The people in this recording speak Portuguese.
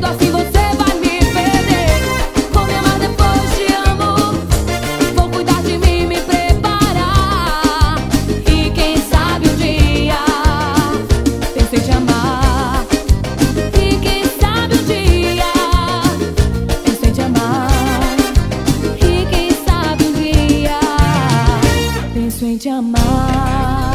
assim você vai me perder. Vou me amar depois, te amo. Vou cuidar de mim, me preparar. E quem sabe um dia penso em te amar. E quem sabe um dia penso em te amar. E quem sabe um dia penso em te amar.